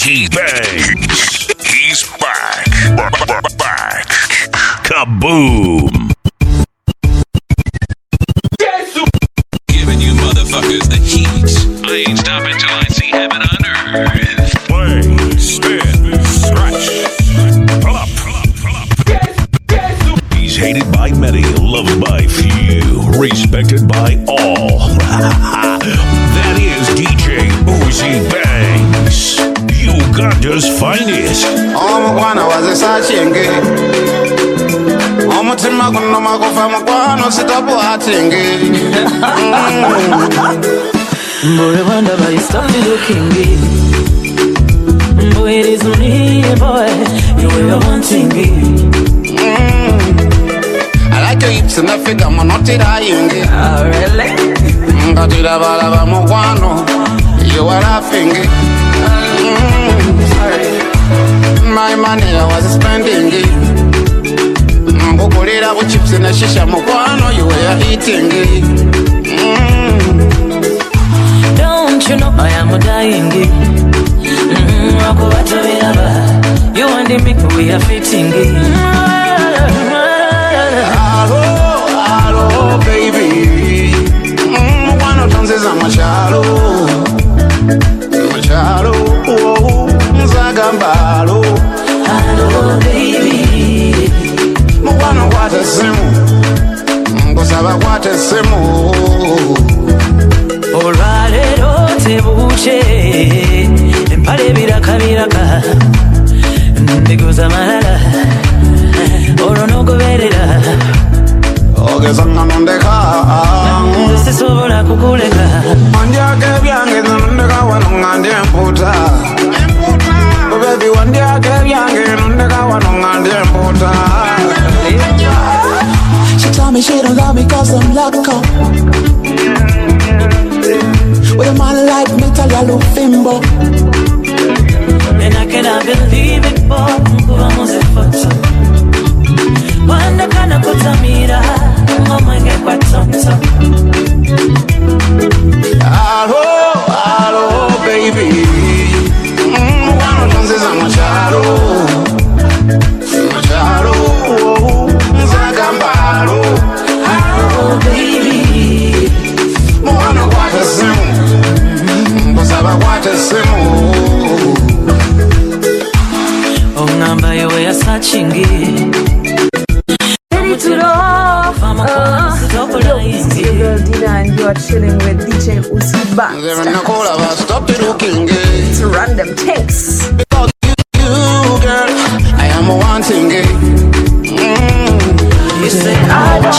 Uzi Banks. He's back. Back. Kaboom. Giving you motherfuckers the heat. I ain't stopping till I see heaven on earth. Play, spin, scratch. Pull up. He's hated by many, loved by few, respected by all. That is DJ Uzi Banks, Uganda's finest. Omukwana wazisachinge omutima guno magufa mukwano sitabuhatinge Boy, wonder why you stop me looking good. Boy, it is me, boy. You were wanting it. I like your hips and the figure, I'm not dying. Oh, really? Gatira balaba mukwano, you are laughing. My money I was spending it. Mbukulira bu chips na shisha mukwano, you were eating it. Don't you know I am dying it? You and the make we are fitting it. Hello, baby. Mukwano tonzeza machalo. Machalo, nzagambalo. Hello, baby. Mukwano kwate simu. Kusaba kwate simu. Olwaleero tebuuke empale biraka ndiguza malala olwo n'ogoberera ogeza nga nondeka sisobola kukuleka wandyako ebyange nondeka wano nga ndi empuuta bebi wandyako ebyange nondeka wano nga ndi empuuta. She told me she don't love me cause I'm loco. With a man like me, tell you look fimbo. And I cannot believe it, boy. Vamos a foto. Cuando cana cosa mira, mama que cuatonto. Hello, baby. Mukwano tonzeza machalo. Machalo, nzagambalo. Hello, baby. Mukwano kwate simu. Kusaba kwate simu. Ongamba yowe ya searching it. It's your girl Dina and you are chilling with DJ Uzi Banks. Stop looking It's random things. because you, girl, I am wanting it. You say I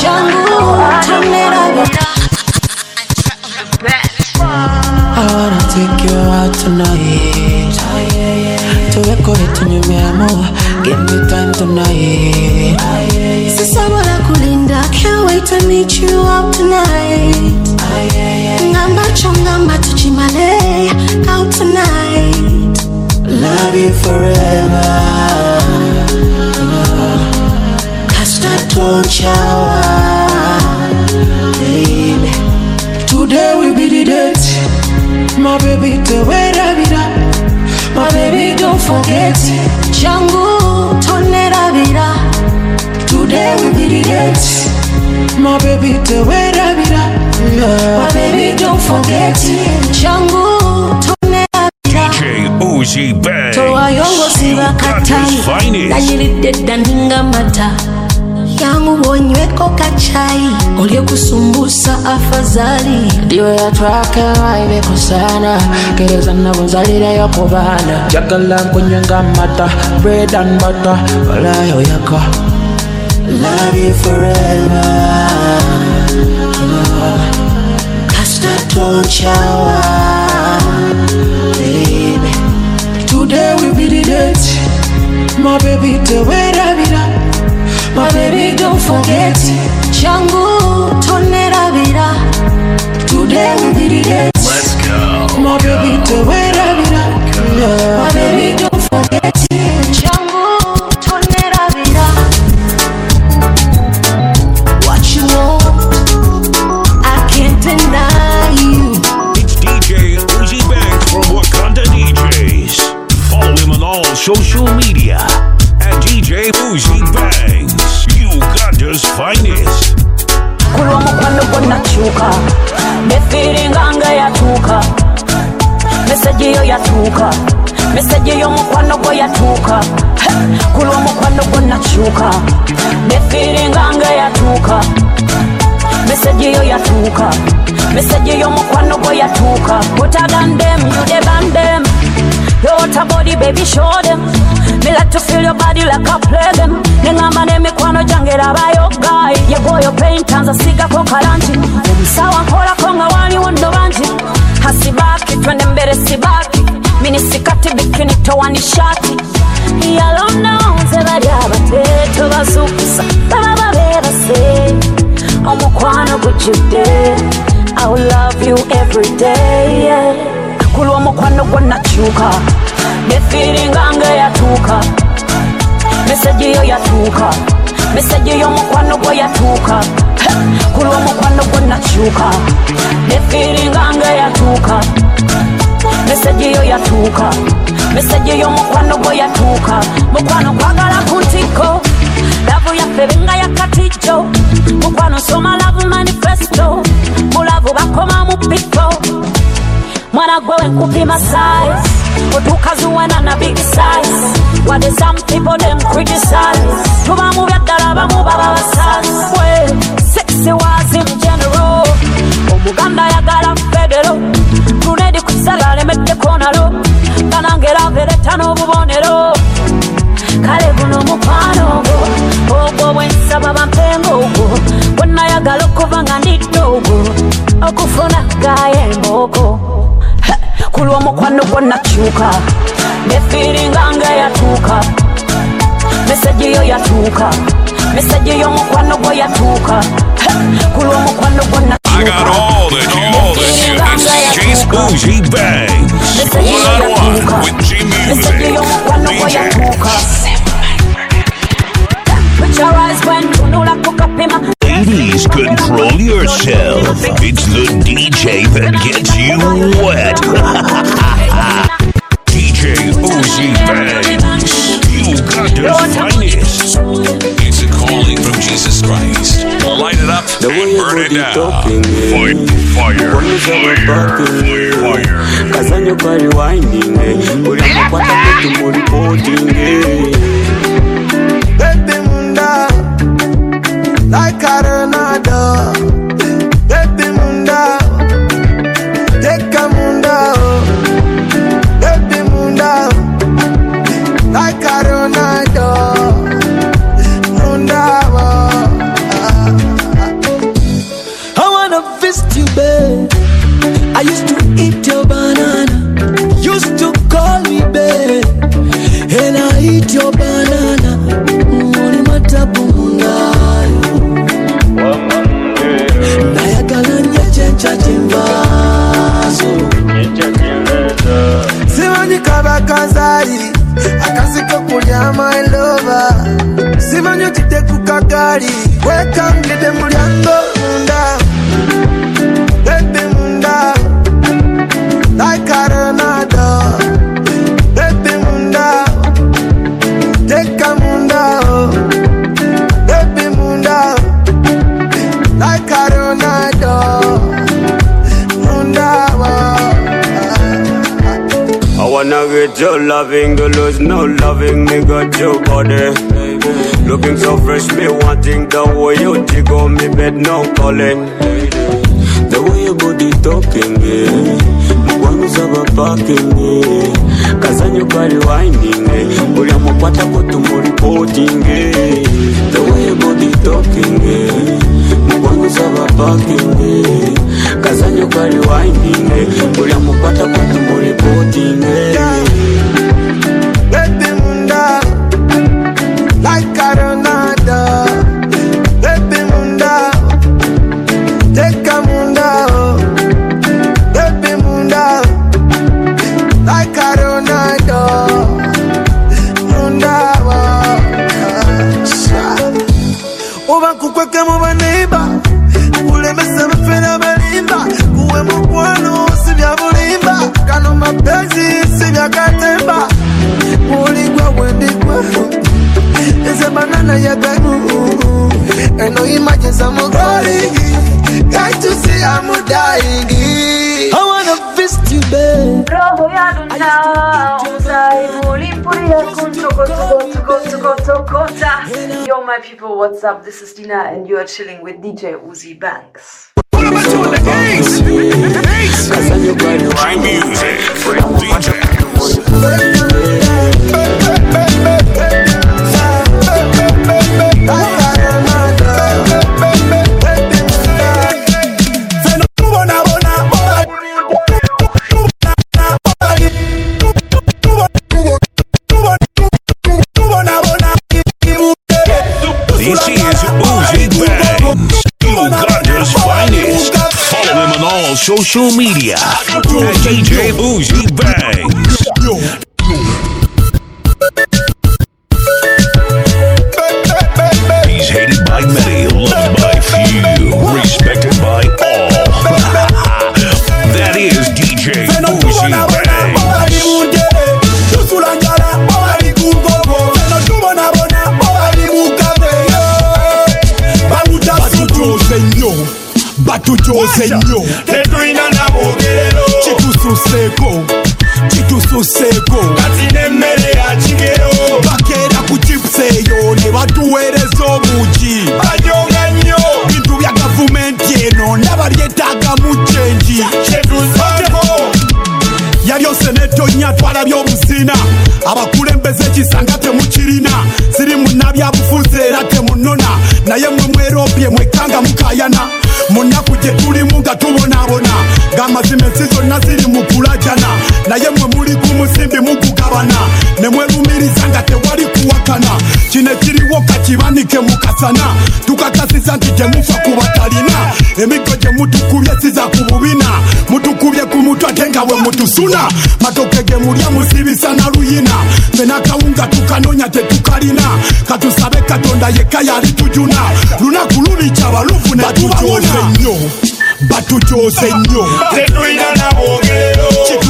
wanna take you out tonight. Tuwekore tunyume amor, give me time tonight. Sisabona kulinda, can't wait to meet you out tonight. Ngamba chongamba tuchimale out tonight. Love you forever. Kasta tonchawa, baby. Today will be the date. My baby, the way that we da. My baby, don't forget. Changu tonera vida. Today will be the date. My baby, the way that we da. My baby, don't forget. Changu tonera vida. DJ Uzi Banks, Toa yongo siva Uganda's katai. finest. Danyiride daninga mata. Yangu bonyweko kachai. Olye kusumbusa afadhali. Diwe ya trake waive kusana. Kereza na buzalire yokubana. Jagala kunywenga mata. Bread and butter. Wala yoyaka. Love you forever. Kasta tonchawa, baby. Today will be the date. My baby, the way that we da. My baby, don't forget. Changu tonera vida. Today will be the date. Let's go. My baby, the way that we da. My baby, don't forget. Changu tonera vida. What you want, I can't deny you. It's DJ Uzi Banks from Wakanda DJs. nefiringanga yatuuka meseji yo yatuuka meseji yo mukwano gwo yatuuka kulwa mukwano gwo nakyuka nefiringanga yatuuka meseji yo yatuuka meseji yo mukwano gwo yatuuka utagandem you the bandem your water body baby show them me like to feel your body like I play them nengamba ne mikwano jangera bayo guy ye boy paint tanza siga ko kalanchi sawa kola konga wali wondo banji hasibaki twende mbele sibaki mini sikati bikini towani shati yalona onze bali abateto bazukusa baba beba say omukwano gujude I will love you every day yeah. Kulwa mukwano gwo nakyuka nefiringanga yatuuka meseji yo yatuuka meseji yo mukwano gwo yatuuka kulwa mukwano gwo nakyuka nefiringanga yatuuka meseji yo yatuuka meseji yo mukwano gwo yatuuka mukwano kwagala kuntiko lavu yafebenga yakatijo mukwano soma lavu manifesto mulavu bakoma mupiko mwana gwewe nkupima size otukazuwana na big size what is some people them criticize tuba mu byaddala bamu baba basas we sexy was in general omuganda yagala federo tunedi kusala lemedde konalo kanangera veretano obubonero kale buno mukwano ogwo bwensaba bampengo ogwo bwonna yagala okuva nga ndiddogo okufuna gaye emboko kulwa mukwano gwo nakyuka nefiringanga yatuuka meseji yo yatuuka meseji yo mukwano gwo yatuuka kulwa mukwano gwo nakyuka I got all the shit. It's Jace Bougie Banks. One-on-one with G Music. Ladies, control yourself. It's the DJ that gets you wet. DJ Uzi Banks. Uganda's finest. It's a calling from Jesus Christ. Light it up and burn it down. Fire. Kazanyo kwa rewinding, uliambo kwa tapetu muripoting. Baby munda, like Arenado. Baby munda, teka munda. Baby munda, like Arenado. Munda, I wanna visit you, babe. I used to eat your banana. Used to call me babe. And I eat your banana. Muni matapu mungayo. Nayagala nyechencha chimbazo. Simanyi kabakazari. Akasiko kulya my lover. Simanyi utite kukakari. Welcome to the mulyango munda. Baby munda, like Arenado. Baby munda, take a munda. Baby munda, like Arenado. Munda. I wanna get your loving, you lose no loving, me got your body. Looking so fresh, me wanting the way you jiggle me bed, no calling. The way your body talking, mkwano saba parking, kazanyo kwa rewinding, uliambo kwata kutu muripoting. The way your body talking, mkwano saba parking, kazanyo kwa rewinding, uliambo kwata kutu muripoting. Baby munda, like Arenado. Baby munda, take a munda. Baby munda, like Arenado. Munda. Oba kukweka muba neighbor. Ulemesa mfena malimba. Kuwe mukwano sibya bulimba. Kano mapenzi sibya katemba. Uligwa wendigwa. Eze banana ya ganu. And no imagine some glory. Got to see I'm dying. Yo, my people, what's up? This is Dina, and you are chilling with DJ Uzi Banks. High music for DJs. This is Uzi Banks, Uganda's finest. Follow him on all social media at DJ Uzi Banks. He's hated by many, loved by few, respected by all. That is DJ Uzi Banks. Batujoze nnyo tetulina nabogerero kitususeko kati n'emmere ya kigero bakeera ku chips eyo ne batuweereza obugi bajonga nnyo bintu bya gavumenti eno ndaba lyetaaga mu chenji kyetuzaako yalyose netonya twalabya obuzina abakulembeze ekisanga temukirina siri munnabyabufuzi era temunona naye mwe mwerobye mwekanga mukayana munaku gye tulimu nga tubonaabona ng'amazima ensi zonna ziri mu kulajana naye mwe muli ku musimbi mugugabana ne mwerumiriza nga tewali kuwakana kino ekiriwo kakibanike mukasana tukakasiza nti gye mufa ku batalina emiggo gye mutukubye siza ku bubina mutukubye ku mutwe ate nga bwe mutusuna matoke ge mulya musibisa na luyina fena kawunga tukanonya tetukalina katusabe katonda yekka yali tujuna lunaku lulica balufu ne tubawona batujoze nnyo tetulina nabogerero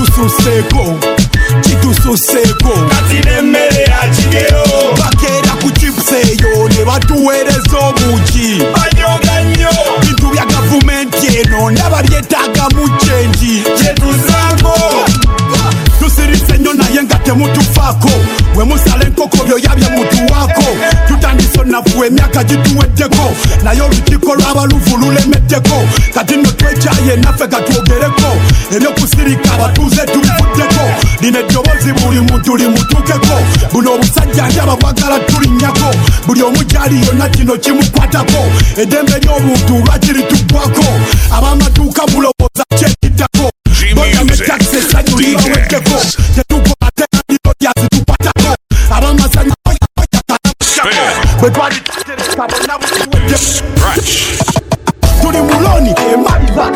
kitususeko kati n'emmere ya kigero bakeera ku chips eyo ne batuweereza obugi bajonga nnyo bintu bya gavumenti eno ndaba lyetaaga mu chenji kyetuzaako tusirise nnyo naye nga temutufaako bwe musala enkoko byoya bye mutuwaako tutandise onafu emyaka gituweddeko naye olukiiko lw'abaluvu lulemeddeko kati nno twekyaye naffe gatwogereko ebyokusirika abatuuze tubivuddeko lino eddoboozi buli muntu limutuukeko buno obusajja njaba bwagala tulinnyako buli omu gyali yonna kino kimukwatako eddembe ly'obuntu lwakiri tuggwako ab'amaduuka mulowooza kyekiddako boyametakisi essanyu libaweddeko tetukola tenandiro lyazitukwatako ab'amazanya bwe twali tutereka buziwedde tuli muloni emaliza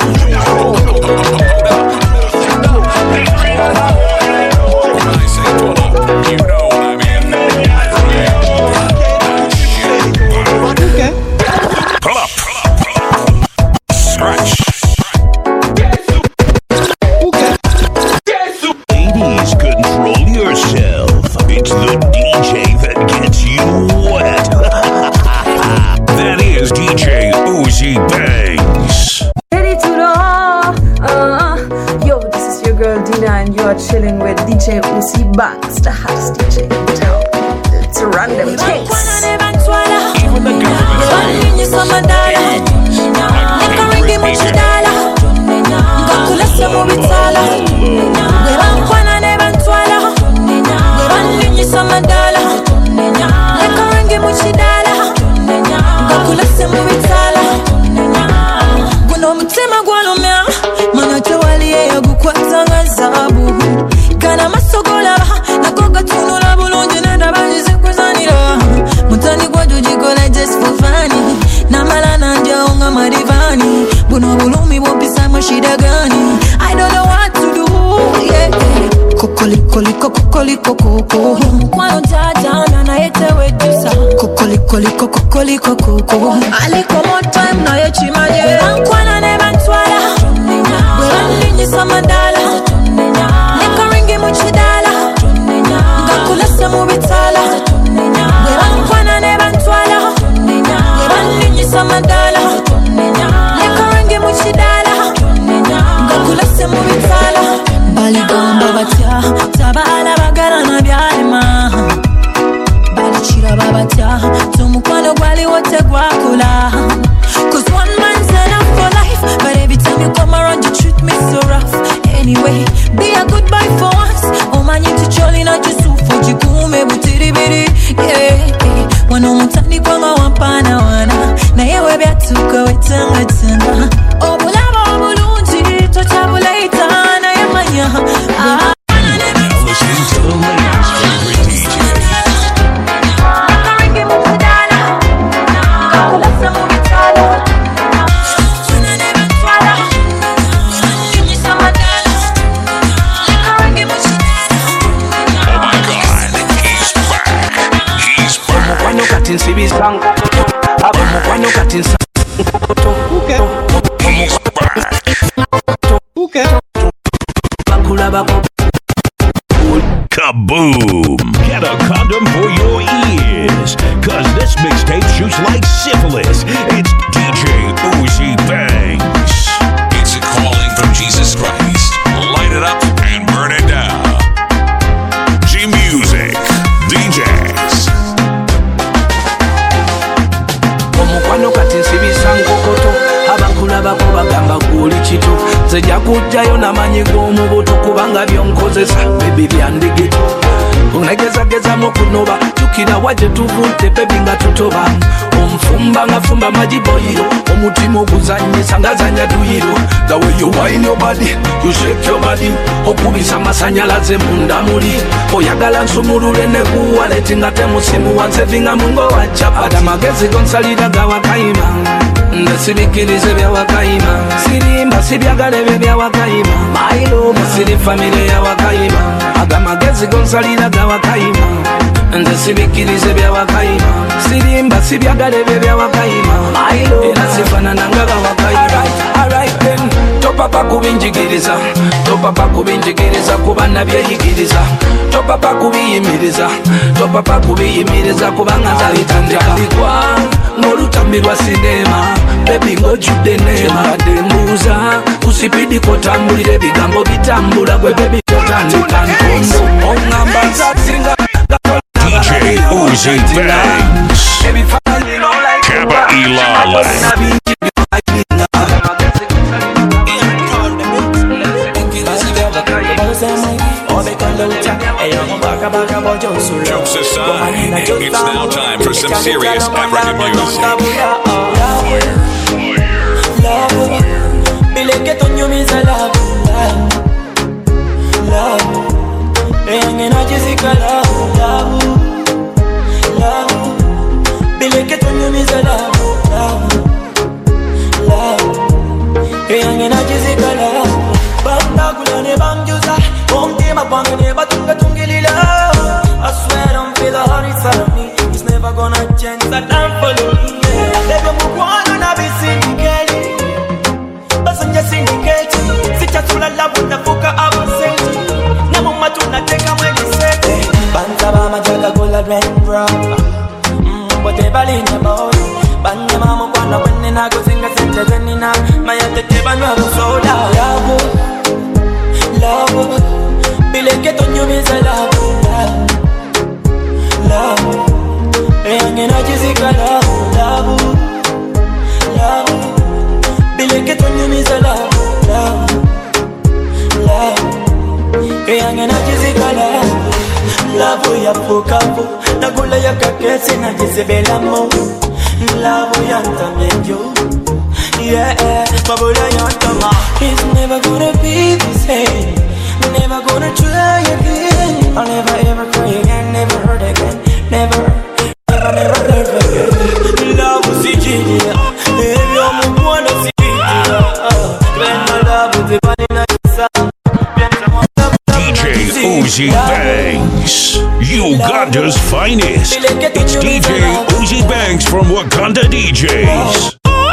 Ladies, control yourself. It's the DJ that gets you wet. That is DJ Uzi Banks. Ready to roll. Yo, this is your girl Dina, and you are chilling with DJ Uzi Banks, the hottest DJ in town. It's a random taste. Even the government. I don't know what to do, yeah. Kokoliko koko Kwano jajana na yete wedusa Kokoliko koko Aliko more time na yechi maje Wankwana ne bantwala Weranlinyi samandala Neka ringi muchidala Ngakulasa mubitala Werankwala ne bantwala Weranlinyi samandala Neka ringi muchidala Ngakulasa mubitala Bali gamba batya nkokoto abamukwano kati nsa nkokoto bakulabako Kaboom! Get a condom for your ears, cause this mixtape shoots like syphilis. It's DJ Uzi Banks. It's a calling from Jesus Christ. Light it up and burn it down. G Music DJs. omukwano kati nsibisa nkokoto abakulabako bagamba guli kito nzija kujjayo namanyi g'omubuto kubanga byonkozesa bebi byandigito onegezagezamu okunoba jukira wa gye tuvudde bebi nga tutoba omufumba nga fumba majiboyiro omutima oguzanyisa nga zanya duyiro the way you wine your body you shake your body okubisa masanyalaze munda muli oyagala nsumulule ne kuwaleti nga temusimu wansevinga mungo wacapati amagezi gonsalira gawakayima ndesibikirize byawakayima sirimba sibyagala ebyo byawakayima mailo musiri famire yawakayima agamagezi gonsalira gawakayima ndesibikirize byawakayima sirimba sibyagala ebyo byawakayima mailo era sifanananga gawakayima alright then topapa kubinjigiriza topapa kubinjigiriza kuba nabyeyigiriza topapa kubiyimiriza topapa kubiyimiriza kubanga nzalitandikwa ng'olutambi lwa sinema bebi ng'ojjudde neema dembuuza kusipidi kotambulira ebigambo bitambula gwe bebi totandika ntondo oŋŋamba nzasinga DJ Uzi Banks. Kappa Ilala. Jokes aside, it's now time for some serious African music. I swear don't feel the heart inside of me. It's never gonna change. That I'm following. Never move on and I'll be syndicated. But I'm just syndicated. Sit at all love with the fucker I was saying. Now I'm gonna take away the set. Banta mama jaga gola red bro. Whatever in the boat. Banta mama wanna win and I go sing a sentence and in my other table no so love. Love. Bile que toño me se love. Love, engena jizika love, love, bile que toño mi se love, engena jizika love ya pokapo, na gula ya kakese na jisebela mo, love ya ntamyejo, yeah, mabula ya ntama. It's never gonna be the same, never gonna try again. I'll never ever cry again, never hurt again. Never, never, never, never again. Love was CG, love wanna see. When my love was the body DJ Uzi Banks, Uganda's finest. It's DJ Uzi Banks from Wakanda DJs.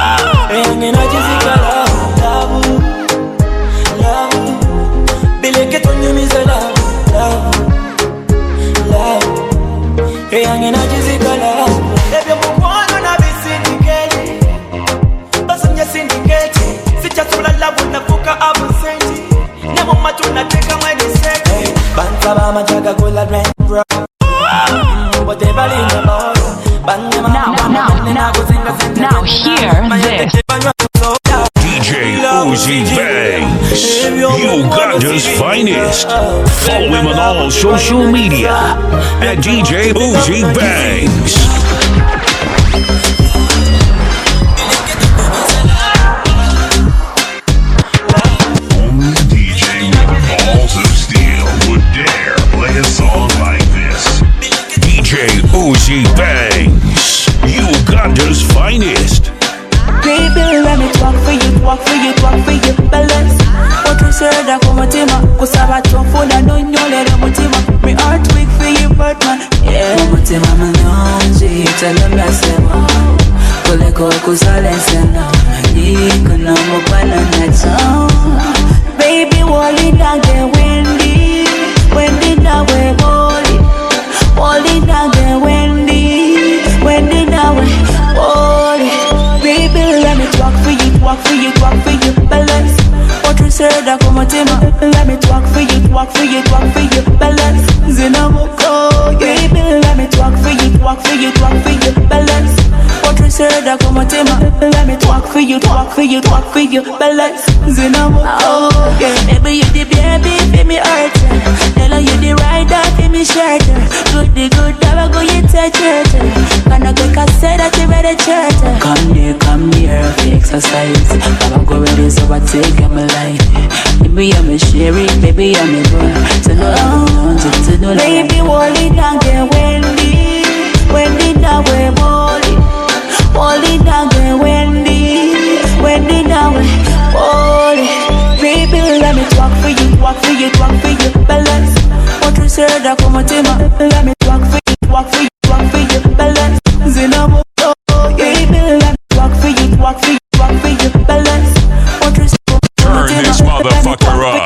Now hear this. DJ Uzi Banks, Uganda's finest. Follow him on all social media at DJ Uzi Banks. Only DJ with balls of steel would dare play a song like this. DJ Uzi Banks, Uganda's finest. Baby, let me talk for you, talk for you, talk for you, balance. What you said, I come to my kusaba chofuna, no, no, let me my heart weak. for you, but man. Yeah, umutima manonji, tell me I say man. Koleko kusalesena, niko na mukwana na chao. Baby, wali dange Wendy, Wendy nawe wali dange Wendy nawe wali. Baby, let me talk for you, balance. What you said, I come to my. Let me talk for you, balance. Zinamoko, baby, let me talk for you, balance. What you said, I come to my. Let me talk for you, balance. Zinamoko, baby, you the baby, feel me hurt. Tell her you the rider, feel me shelter. Good, never go you touch it. Can I get a say that you ready church? Come here, exercise. I'ma go ready, so I take my life. Baby, I'm a sherry, baby, I'm a boy. To know baby, wally dange Wendy nawe wally dange Wendy nawe wally. Baby, let me talk for you, balance. What you said, I come to my. Let me talk for you, balance. Zinamo, baby, let me talk for you, balance. What you said, turn this motherfucker up.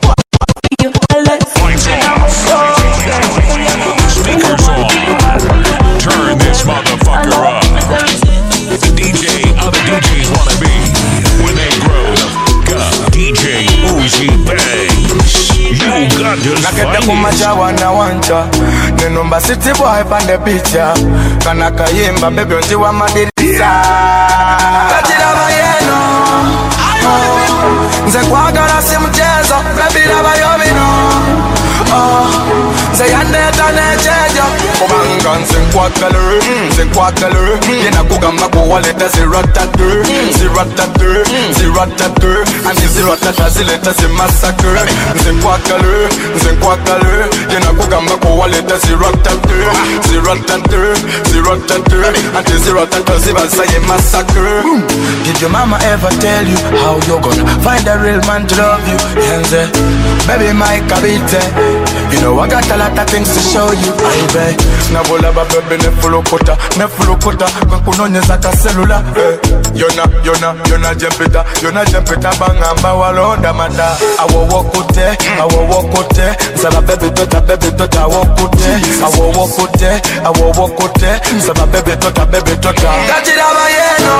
Lights off. Speakers on. Turn this motherfucker up. The DJ other DJs wanna be when they grow up. DJ Uzi Banks. You got this fight. Nenumba city boy pande picha. Kana kayimba baby onti wa madirisa. Kachira bayeno. Nze kwagala si mchezo, baby lava yomino. Nze yandeta nechejo, kubanga nze nkwagala. Yena kugamba kuwaleta ziratatu. Anti ziratata zileta zimasakre. Nze nkwagala. Yena kugamba kuwaleta ziratatu. Anti ziratata zibasa ye massacre. Did your mama ever tell you how you're gonna find a real man to love you? Yenze, baby my kabite. You know I got a lot of things to show you, baby. Nabola ba baby ne fulokota. Kakunonyeza ka cellular. Yona jempita bangamba walonda manda. Awo wokote. Saba baby tota wokote. Awo wokote. Saba baby tota. Kachira bayeno.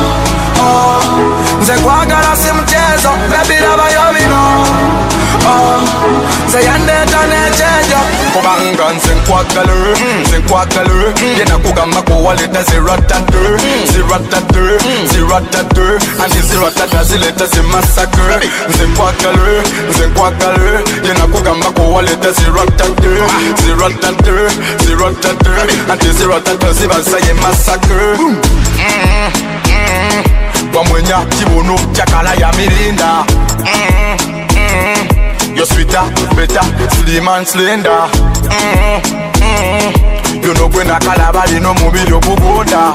Nze kwagala si mchezo, baby lava yomino. Nze yandeta nechejo, kubanga nze nkwagala. Yena kugamba kuwaleta ziratatu. Anti ziratata zileta zimasakre. Nze nkwagala. Yena kugamba kuwaleta ziratatu. Anti ziratata zibasa ye massacre. Wamwenya kibono chakala ya mirinda. You're sweeter, better, slim and slender. You know when I calabali no mobile bubuda.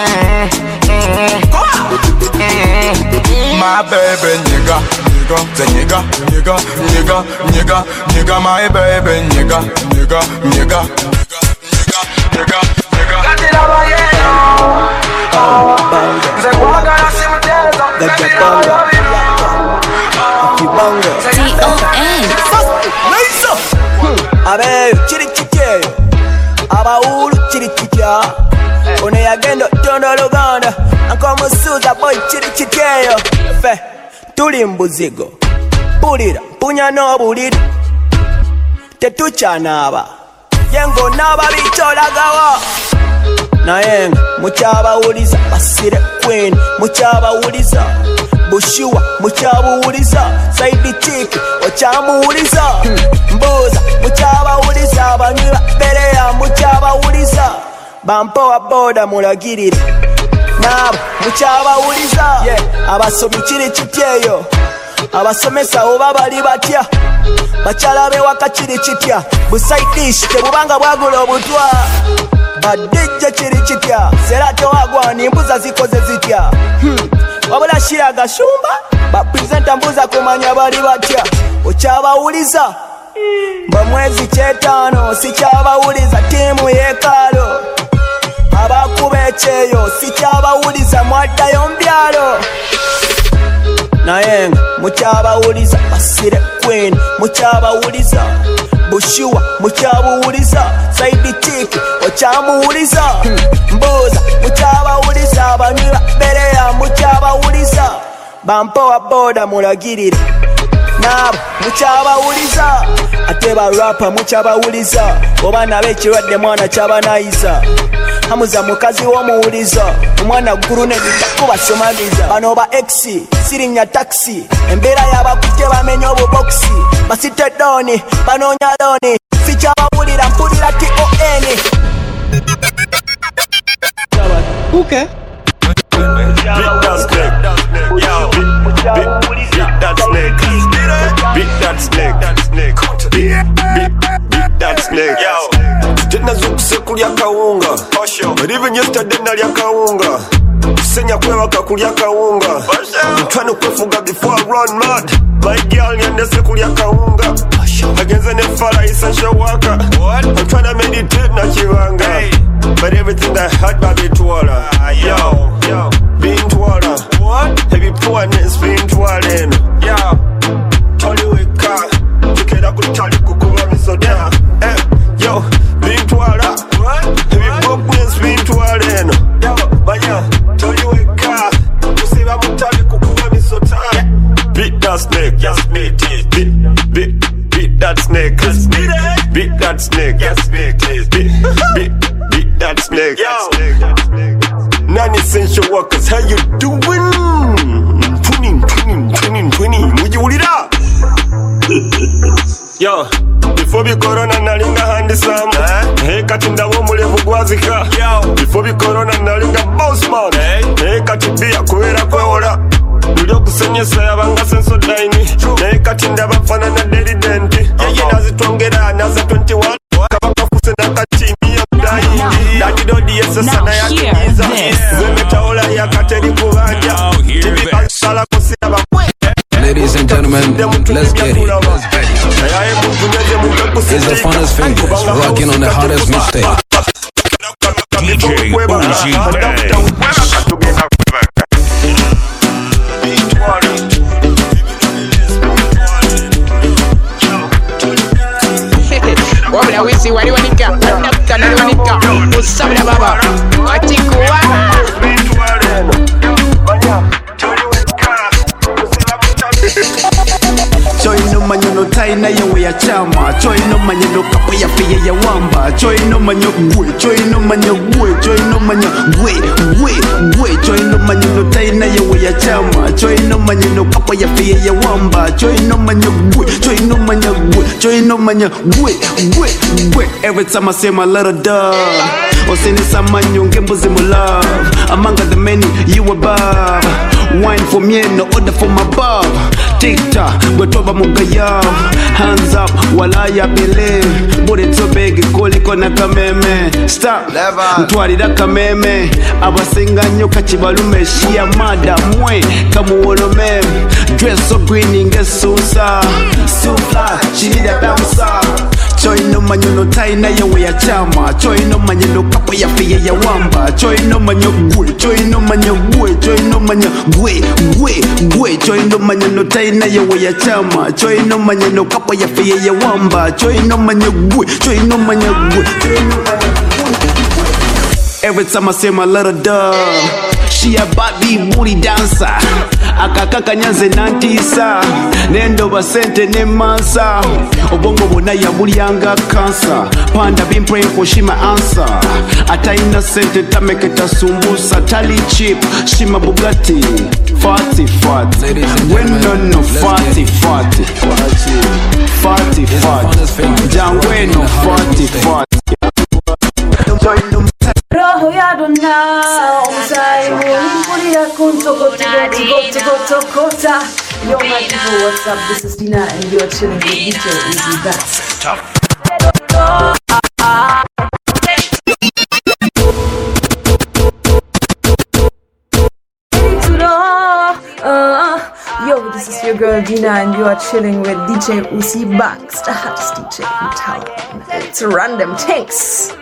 My baby nigga, my baby nigga. Abe chirichike abaulu chirichikya one yagendo tondo luganda ankomusuza boy chirichikeyo fe tuli mbuzigo bulira punya no bulira tetuchanaaba yengo naba bicholagawa naye mukyabawuliza basire queen mukyabawuliza Bushua mukyabawuliza side chick okyamuwuliza mbuza mukyabawuliza banywa bereya mukyabawuliza bampowa boda mulagirire nabo mukyabawuliza abasomi kiri kityeyo abasomesa oba bali batya bakyala bewaka kiri kitya busaidish tebubanga bwagula obutwa badijja kiri kitya sera tewagwani mbuza zikoze zitya wabula shira gashumba bapresenta mbuza kumanya bali batya okyabawuliza Bwe mwezi kyetaano sikyabawuliza tiimu yeekalo. Abakuba ekyeyo sikyabawuliza mwaddayo mbyalo. Naye nga mukyabawuliza Basire Queen, mukyabawuliza Bushua, mukyabawuliza Saidi Chiki, okyamuwuliza Mbuuza, mukyabawuliza abanywi ba Bereya, mukyabawuliza Bampowa Boda mulagirire naabo mukyabawuliza. Ate barapa mukyabawuliza obaana b'ekirwadde mwana kyabanayiza. Hamuza mukazi w'omuwuliza omwana ggulu nebitakuba somagiza. Bano ba X sirinya taxi embeera y'abakutte bamenya obubokisi. Basite doni banoonya looni sikyabawulira mpulira TON. Okay. Beat that snake, yo. Beat that snake, beat that snake, beat that snake, yo. Tena zukuse kulya kawunga, but even yesterday nalya kawunga. Senya kwewaka kulya kawunga. I'm trying to kwefuga before I run mad. My girl nyandese kulya kawunga. Agenze ne fala essential worker. I'm trying to meditate na kibanga. But everything I had baby twala. Yo, being twala. What? Heavy poorness being twalen. Yo, toli weka. Tukeda kutali kukuba misoda. Yo, being twala. What? Heavy poorness being twalen. Yo, baya, toli weka. Kusiba mutali kukuba misoda. Beat that snake, yes, beat that snake, yes, beat that snake, yes, beat that snake, yo. Non-essential workers, how you doing? Twinning, would you read up? Yo, before we corona nalinga handsome, hey katinda wo mulevu gwazika. Yo, before we corona nalinga boss man, hey katibia kwera kweola. Ndio kusenyesa yabanga senso daini. Naye katinda bafana na delidenti. Yeye nazitongera naza 21. Kabaka kusena katimi ya daini. Dadidodi yesa sana ya kiza. Zemetaola ya kateri kubanja. Tibi basala kusina bakwe. Ladies and gentlemen, let's get it. It's the funnest fingers rocking on the hottest mixtape. DJ Uzi Banks. Wabula wisi wali wanika Wadaka nali wanika Usabila baba Watikuwa Choi no manyo tai na yewe ya chama. Choi no manyo kapo ya fiye ya wamba. Choi no manyo gwe, choi no manyo gwe, choi no manyo gwe. Choi no manyo tai na yewe ya chama. Choi no manyo kapo ya fiye ya wamba. Choi no manyo gwe, choi no manyo gwe, choi no manyo gwe. Every time I say my little dog, Osini samanyo ngembuzi mu love. Among the many you above. Wine for me no order from above. TikTok, gwetoba mugaya. Hands up, walaya bele. Buri tobegi kuliko na kameme. Stop, ntwarira kameme. Abasinga nyoka chibalume. Shia mada mwe, kamuolome. Dress so green ingesusa. So fly, she need a bouncer. Choi no manyo no tai na yewe ya chama. Choi no manyo no kapo ya fiye ya wamba. Choi no manyo gwe, choi no manyo gwe, choi no manyo gwe. Choi no manyo no tai na yewe ya chama. Choi no manyo no kapo ya fiye ya wamba. Choi no manyo gwe, choi no manyo gwe. Every time I say my little dog, she a baby booty dancer. Akakaka nyanze nantisa. Nendo basente ne mansa. Obongo bona ya bulianga cancer. Panda been praying for she my answer. Ata innocent tameketa sumbusa. Tali cheap, she my Bugatti. Fatty. When no fatty. Jangwe no fatty. Roho ya dona Umzai Ulimpuri ya kuntokota Yo my people, what's up? This is Dina and you're chilling with DJ Uzi Banks. Tough. Yo, this is your your girl Dina and you are chilling with DJ Uzi Banks, the hottest DJ in town. Let's run them tanks.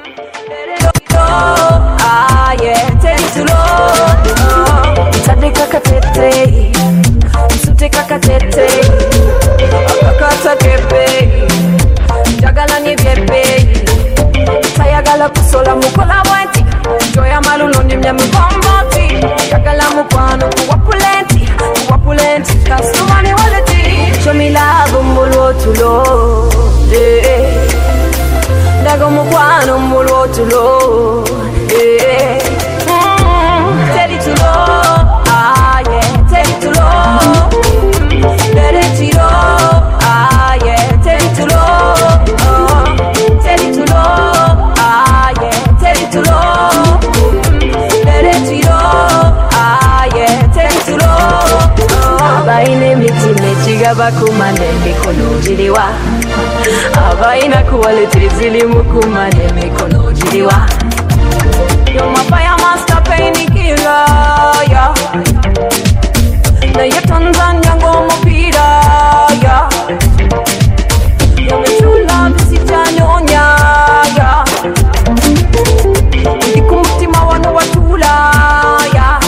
Ah yeah, take it to low. Tadika katete, suteka katete, akakata kepe, jagala ni vyepe, tayagala kusola mukola wanti, joya malulo nimya mbomboti, jagala mukwano kuwapulenti, kasumani waleti, show me love mbulu tulo, dago mukwano mbulu tulo, tell it to low, ah yeah, tell it to low, let it low, ah yeah, tell it to low, tell it to low, ah yeah, tell it to low, let it low, ah yeah, tell it to low, abaine miti mechiga bakumane mikono jiliwa, abaina quality zili mukumane mikono jiliwa. You're my fire master, pain killer, yeah. Now you're Tanzania, go Mopida, yeah. You're my true love, this is Janyonya, yeah. Ndikumutima wano watula, yeah.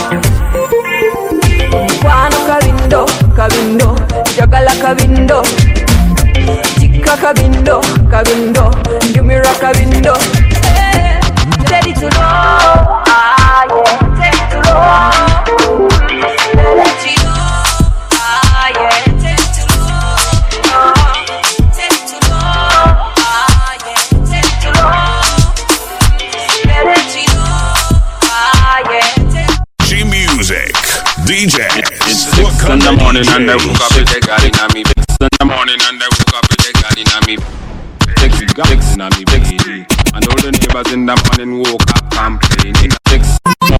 Kwano kabindo, jagala kabindo, chika kabindo, yumira kabindo. Take it to low, ah yeah, take it to low. Let it low, ah yeah, take it to low. Take it to low, ah yeah, take it to low. Let it low, ah yeah. G Music, DJ. It's 6 in the morning and I woke up with the girl in me. 6 in the morning and I woke up with the girl in me. 6 in me, baby. And all the neighbors in the morning woke up complaining. 6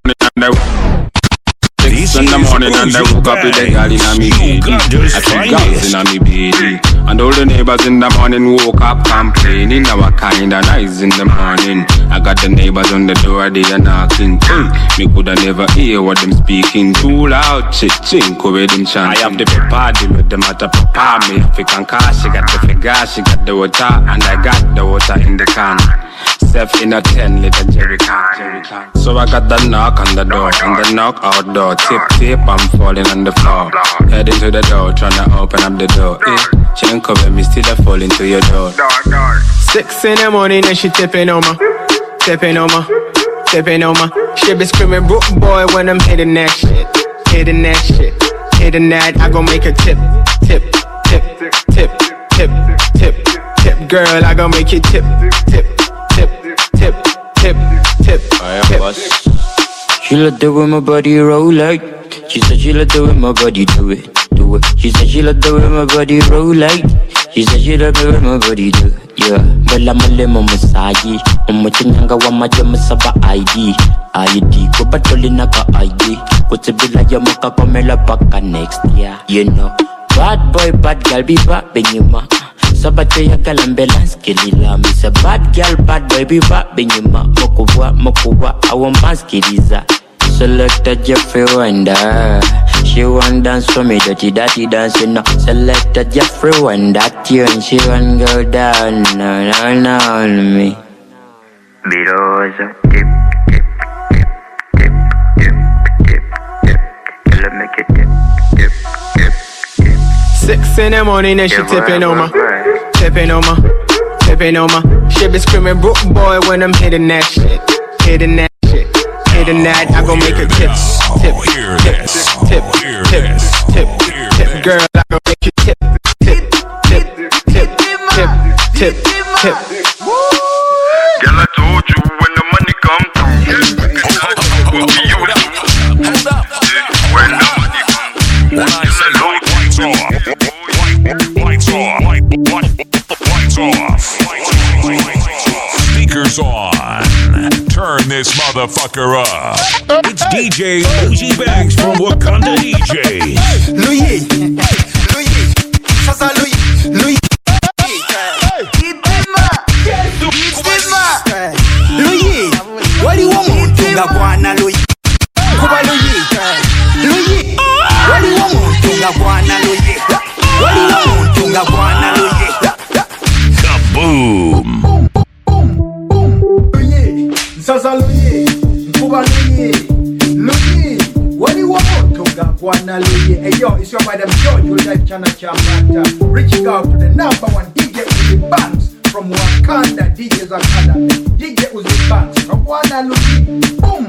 in the morning and I woke up with a girl in me baby. I see girls in me baby. And all the neighbors in the morning woke up complaining. Now I kinda nice in the morning. I got the neighbors on the door, they are knocking. Me coulda never hear what them speaking. Too loud, ching, with them chanting. I have the party with them at the papa. Me if you can cash, she got the figure, she got the water, and I got the water in the can. Step in a 10-liter jerry can. So I got the knock on the door, and the knock outdoor. Tip, I'm falling on the floor. Heading to the door, tryna open up the door. She didn't cover me, still I fall into your door. 6 in the morning and she tipping on me. She be screaming, "Brook boy," when I'm hitting that shit. Hitting that, I gon' make a tip. Girl, I gon' make you tip. She let the way my body roll like. She said she let the way my body do it. She said she let the way my body roll like. She said she let the way my body do it. Yeah, bella male mamusayi. Umuchinyanga wa majama saba ID. Ko batoli naka ID. Kutibila ya muka komela paka next year. You know, bad boy, bad girl, be back benyuma. Sabate ya kalambelance kilila. Me say bad girl, bad boy, be back benyuma. Mokuwa, I want maskiliza. Selecta Jeffrey Wonder. She want dance for me, dirty dance, you know. Selecta Jeffrey Wonder tune. She want go down, no, on me. Birosa, tip. Let me get tip. 6 in the morning and she tipping on me. She be screaming, "Brook boy," when I'm hitting that shit. Hitting that, I gon' make a tip. Girl, I gon' make you tip. Girl, I told you when the money come through, we'll be you. When the money come through, when I say lights off, speakers on. Turn this motherfucker up. It's DJ Uzi Banks from Wakanda DJ. Louis, Sasa Louis. Louis, what do you want? Tunga bwana Louis. Kuba Louis, what do you want? Tunga bwana Louis. Guanaluye. Hey yo, it's your madam George with that Chana Chamata. Reaching out to the #1 DJ Uzi Banks from Wakanda, DJ Zakanda. DJ Uzi Banks from Guanaluye. Boom!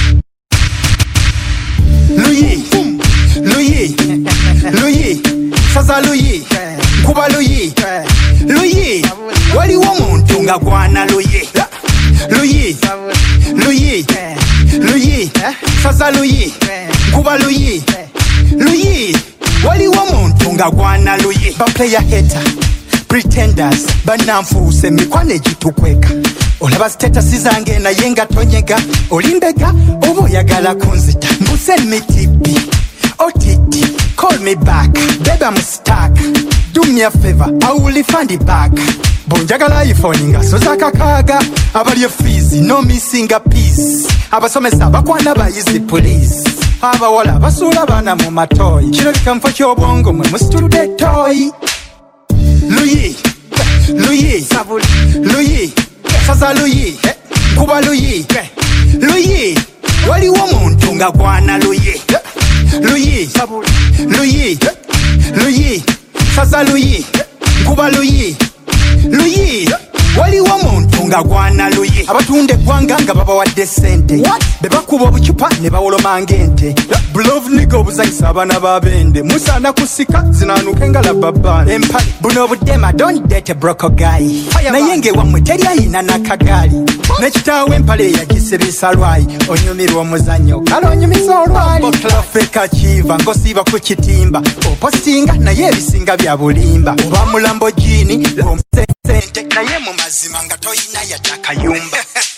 Luyi, Luyi, Luyi, Sasa Luyi, Kuba Luyi, Luyi, waliwo muntu nga Guanaluye. Luyi, Luyi, Luyi, Sasa Luyi, Kuba Luyi, Luyi, waliwo muntu nga Guanaluye. Ba player hater, pretenders, banamfuse mikwane gitukweka. Olaba status zange naye nga tonyega, olimbega oba oyagala kunzita. Mbuse mitipi, otiti, call me back, baby I'm stuck. Do me a favor, I will refund it back. Bonjagala iPhone nga soza kakaga, abali fees, no missing a piece. Abasomesa bakwana bayizi police. Abawala basula bana mu matoyi. Kino kikamfa ky'obwongo mwe musitude toy. Luyi, Luyi, Luyi, Sasa Luyi, Kuba Luyi, Luyi, waliwo muntu nga Guanaluye. Luyi, Luyi, Luyi, Sasa Luyi, Kuba Luyi, Luyi, waliwo muntu nga Guanaluye. Abatunde gwanga nga baba wadde sente, bebakuba obucupa ne bawolomanga ente. Bulove nigga obuzayisa abana babende, musana kusika zinanuke nga lababane. Empale buno obudema don't date a broke guy. Naye nge wamwe teri ayina n'akagaali. Nekitaawe empale yagisibisa lwayi, onyumirwa omuzannyo kale onyumisa olwali. Botlafeka kiva ngosiiba ku kitimba, opostinga naye ebisinga bya bulimba. Oba mu Lamborghini sente naye mu mazima nga toyina yatakayumba.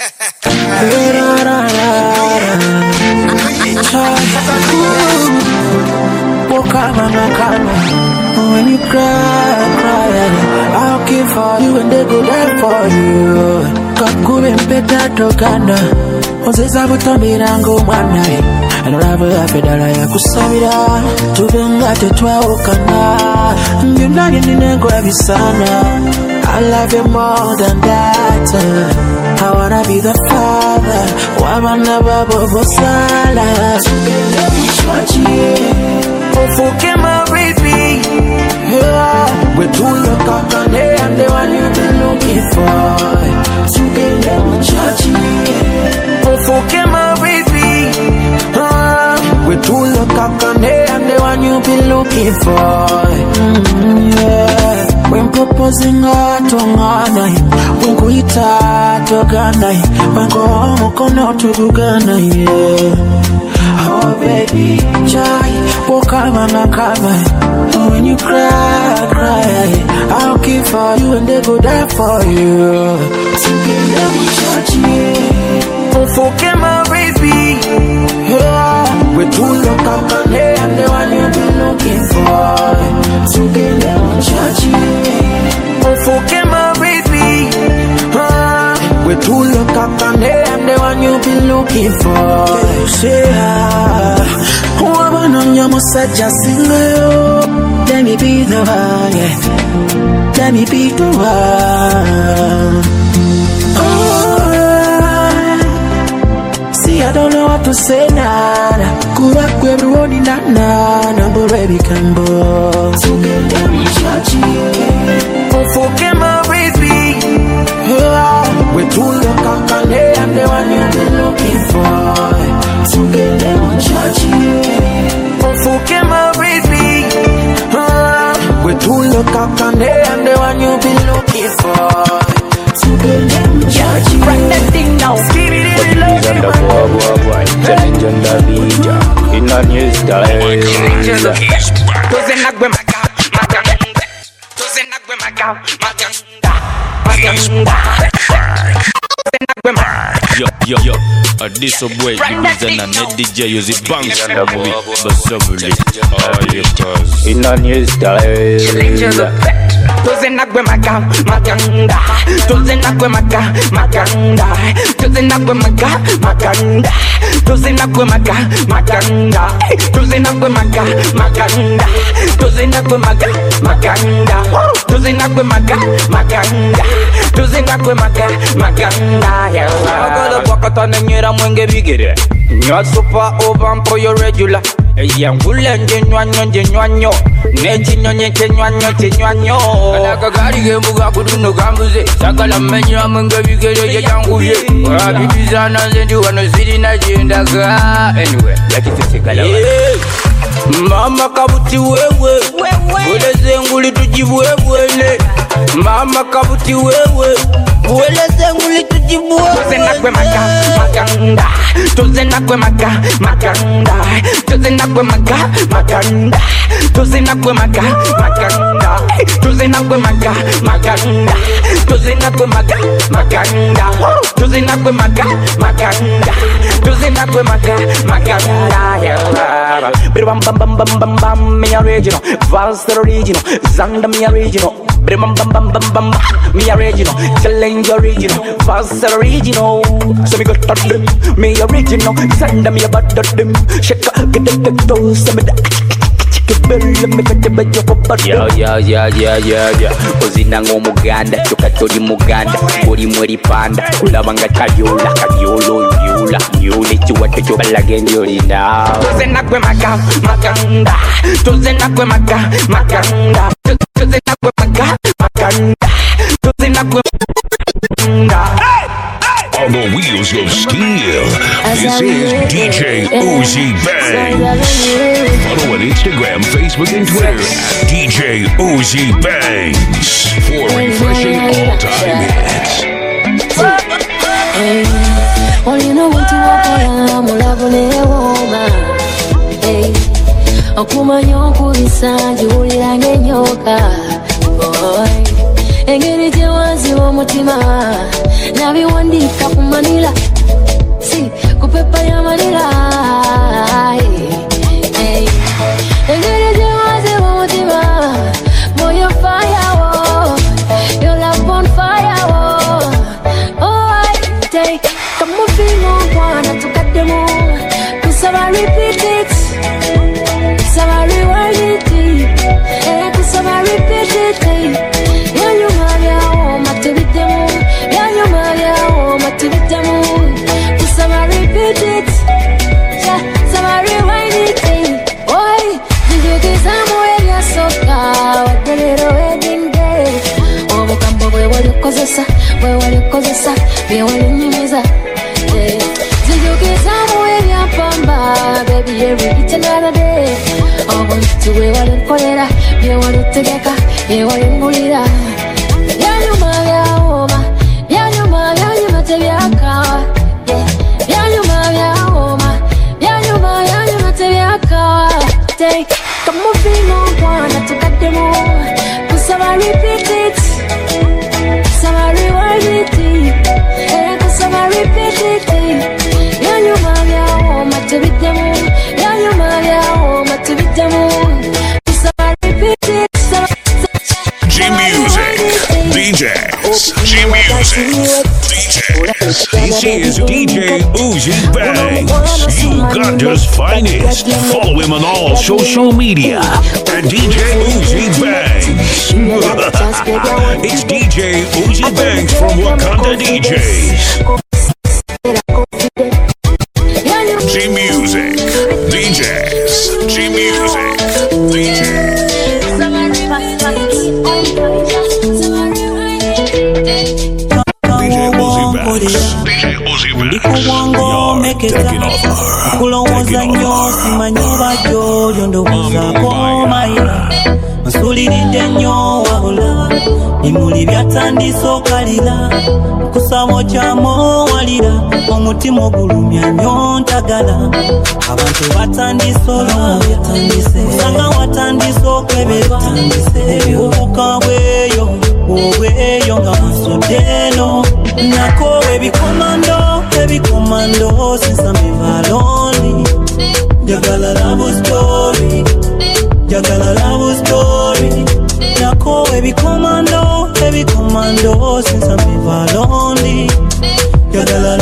When you cry, I'll keep for you and they go there for you. Kakube mpeta tokana, ozeza butomirango mwanai. Anolave ya fedala ya kusabira, tubenga tetwa okana. Nyunani ninengo ebisana, I love you more than that. I wanna be the father, wabana babo bosala. Ofuke my baby, yeah. We're too look up on there and the one you've been looking for. Together with Chachi. Ofuke my baby, we're too look up on there and the one you've been looking for. Yeah. When proposing to ngana, when kuita to gana, when go home kono to gana, yeah. Oh baby, joy, walk over my cover. When you cry, I'll keep for you and they go die for you. Together we touch it. Oh, forget my baby, yeah. We're too look up on there and the one you've been looking for. Together we touch it. Oh, forget my baby, yeah. We're too look up on there and the one you've been looking for. Say let me be the one, yeah. Let me be the one. Oh, see, I don't know what to say now. Kurak everyone in that now, but baby can go. So get me judgy. Oh, forget my baby. Yeah, we're too look up on there and the one you've been looking for. So get me judgy. Oh, forget my baby. We're too look up on there and the one you've been looking for. To be them judge you. Run that thing now. Skip it in love. Challenge on the beat. In a new style. Doesn't knock with my cow. Doesn't knock with my cow. Yo, this boy represent a net DJ Uzi Banks Basabuli. In a new style. Doesn't knock with my cow, Maganda. Doesn't knock with my cow, Maganda. Doesn't knock with my cow, Maganda. Doesn't knock with my cow, Maganda. Doesn't knock with my cow, Maganda. Doesn't knock with my cow, Maganda. Doesn't knock with my cow, Maganda. Doesn't knock with my cow, Maganda. Agala wakata nenyera mwenge bigere. Nya sopa over for your regular. Eyangula njenywanyo nekinyonyi kyenywanyo kalakagari gembuga kuduno kambuze sagala mmenya mungabigere yeyangubye abibizana nze ndi wano zirina gyendaga anyway yakitesekala mama kabuti wewe weleze nguli tujibwebwene mama kabuti wewe weleze nguli tujibwe tuzenakwe maganda tuzenakwe maganda tuzenakwe maganda tuzenakwe maganda tuzenakwe maganda tuzenakwe maganda tuzenakwe maganda tuzenakwe maganda bam me original Valster original Zanda me original bam me original Challenge original Valster original so me got them me original Zanda me about them shake get the toes me da Yeah. Ozina ng'omuganda kyokka toli muganda olimu eripanda kulabanga kalyola myula ekiwadde kyobalaga endi olina tuzenakwe maganda tuzenakwe maganda tuzenakwe maganda tuzenakwe maganda. On the wheels of steel, this is DJ Uzi Bangs. Follow on Instagram, Facebook, and Twitter at DJ Uzi Bangs for refreshing all-time hits. Olina omuntu wakola mulabule wooma okumanya okubisa njiwulira ng'enyoka engeri gye wanziba omutima nabiwandiika ku manira si ku pepa ya manira engeri gye wanziba omutima moyo firewo your love on firewo take come moving on kwana tukaddemu kusaba repeat it kusaba rewind it kusaba repeat it yanyuma byawo matubidemu yanyuma byawo matubidemu kusaba repeat it kusaba rewind it oi jijukizamu ebyasoka wadde leero wedding day obugambo bwewalikozesa byewalinyumiza zijukizamu ebyapamba baby every each another day obuntu bwewalikolera byewalitegeka byewalimbulira byanyuma byawooma byanyuma tebyakawa byanyuma byawooma byanyuma tebyakawa take kamuvino kwana tukaddemu kusaba repeat it kusaba rewind it kusaba repeat it byanyuma byawooma tebiddemu byanyuma byawooma tebiddemu kusaba repeat it G-Music, This is DJ Uzi Bangs, Uganda's finest. Follow him on all social media at DJ Uzi Bangs. It's DJ Uzi Bangs from Wakanda DJs. G-Music, DJs, G-Music, DJs. Kulowooza nnyo simanyi obadde olyo ndowoozaako mayira nsuuliridde nnyo wabula bimuli byatandise okalira kusabo kyamowalira omutima ogulumya nnyo ntagala abantu batandise olwabya usanga watandise okwebera obuka bweyo nga wansudde eno nako ebikomando since I'm ever lonely jagala love story nako ebikomando since I'm ever lonely jagala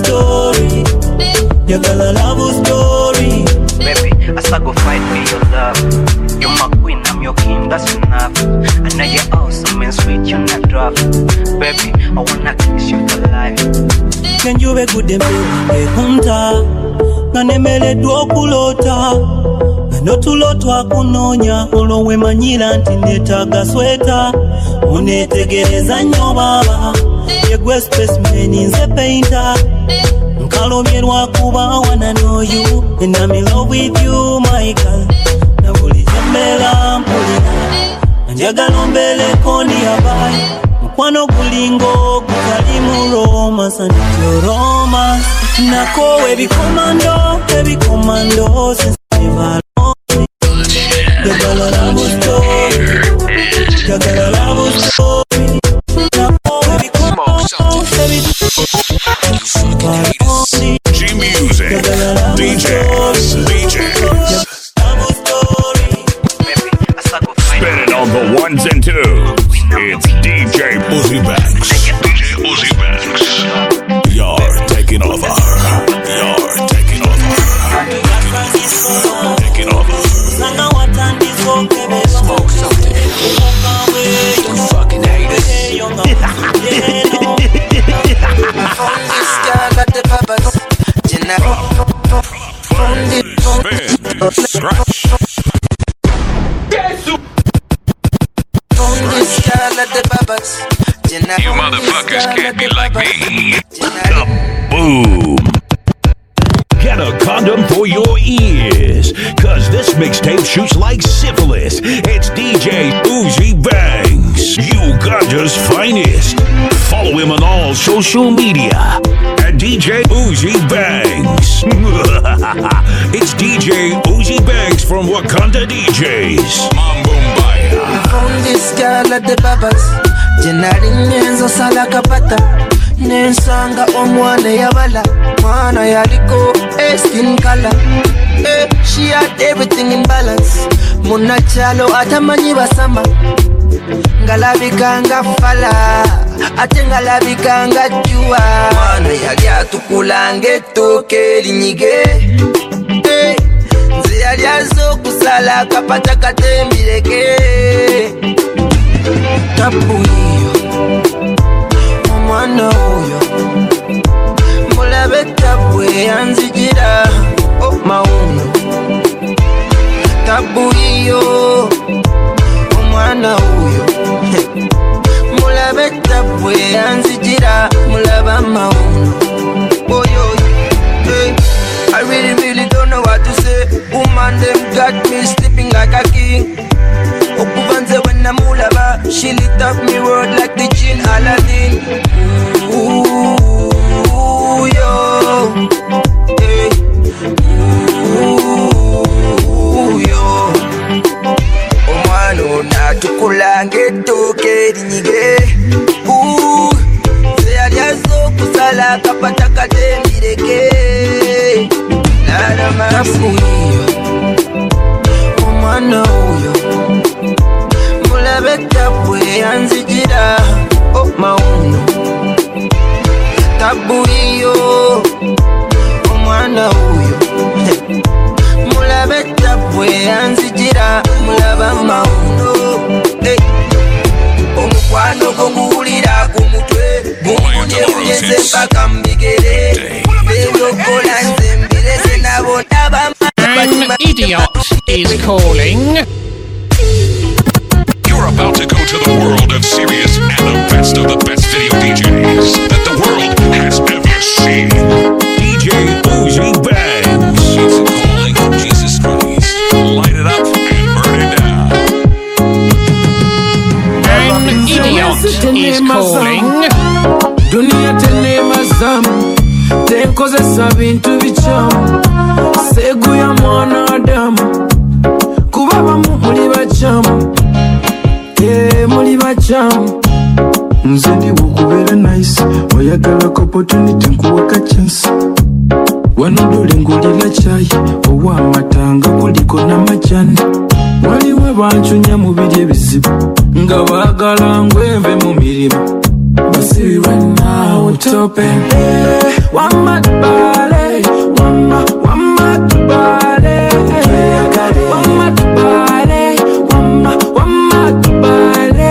love story baby I start go fight for your love you're my queen I'm your king that's enough I know you're awesome and sweet you're not rough baby I wanna kiss you for life Can you be good and be kunta nga nemereddwa okulota nga n'otulotwa kunoonya olwo wemanyira nti neetaaga sweta oneetegereza nnyo baba yegwe specimen nze painter nkalomye lwakuba wanna know you and I'm in love with you my girl na buli gyembeera mpulira njagala ombeereko ndi abayi mukwano gulingo gutalimu romance and your romance nako ebikomando since never jagala love story jagala love story nako ebikomando G-Music, DJs. Spinning on the ones and twos. It's DJ Uzi Banks. DJ Uzi Banks. You're taking over. You're taking over. Taking over. Smoke something. You fucking haters. Scratch. You motherfuckers can't be like me. Boom. Get a condom for your ears, cause this mixtape shoots like syphilis. It's DJ Uzi Banks, Uganda's finest. Follow him on all social media at DJ Uzi Banks. It's DJ Uzi Banks from Wakanda DJs. Mambumbaya. I found this girl at the Babas. Jenari nyenzo salaka pata. Nensanga omwana yabala. Mwana yaliko skin color. She had everything in balance. Muna chalo atamanyi basama. Ngalabikanga fala. Ate ngalabikanga jua. Mwana yali atukulange toke linyige. Nze yali azokusala kapata katembireke. Tapu hiyo omwana oyo mulabe tapu eyanzigira mawuno. Tapu hiyo omwana oyo mulabe tapu eyanzigira mulaba mawuno. I really don't know what to say. Woman them got me sleeping like a king. Okuvanze when I'm mulaba, she lit up me world like the Jinn Aladdin. Ooh, yo, hey. Ooh, yo. Omwana na tukulange toke linyige. Ooh, se aliazo kusala kapata katembireke. Nada más. Tapu hiyo omwana oyo mulabe tapu eyanzigira mawuno. Tapu hiyo omwana oyo mulabe tapu eyanzigira mulaba mawuno. Omukwano guwulira ku mutwe gumunyebunyeze mpaka mbigere. Ebyokola nze mbirese nabo naba. An idiot is calling. You're about to go to the world of serious and the best of the best video DJs that the world has ever seen. DJ Uzi Banks. It's calling. Jesus Christ. Light it up and burn it down. An idiot is calling. Dunia tenema zamu tenkozesa bintu bichamu segu ya mwanadamu kubabamu muli bachamu muli bachamu nze ndi wukubeera nice oyagalako opportunity nkuwaka chance wanodole ngulira chai owa amatanga kuliko n'amajani waliwe bancunya mu biri ebizibu nga baagala ngwenve mu mirimu basibi bannawo tope wamatubale wamatubale wamatubale wamatubale